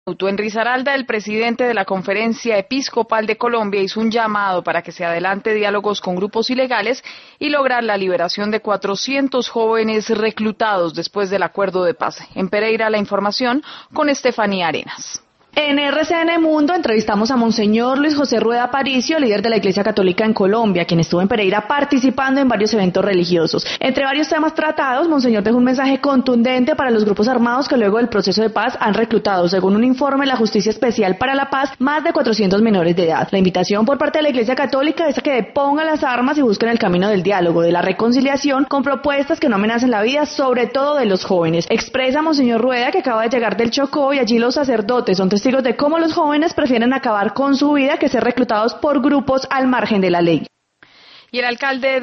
En Risaralda, el presidente de la Conferencia Episcopal de Colombia hizo un llamado para que se adelante diálogos con grupos ilegales y lograr la liberación de 400 jóvenes reclutados después del acuerdo de paz. En Pereira, la información con Estefanía Arenas. En RCN Mundo entrevistamos a Monseñor Luis José Rueda Aparicio, líder de la Iglesia Católica en Colombia, quien estuvo en Pereira participando en varios eventos religiosos. Entre varios temas tratados, Monseñor dejó un mensaje contundente para los grupos armados que luego del proceso de paz han reclutado, según un informe de la Justicia Especial para la Paz, más de 400 menores de edad. La invitación por parte de la Iglesia Católica es a que depongan las armas y busquen el camino del diálogo, de la reconciliación, con propuestas que no amenacen la vida, sobre todo de los jóvenes. Expresa Monseñor Rueda que acaba de llegar del Chocó y allí los sacerdotes son testigos de cómo los jóvenes prefieren acabar con su vida que ser reclutados por grupos al margen de la ley. Y el alcalde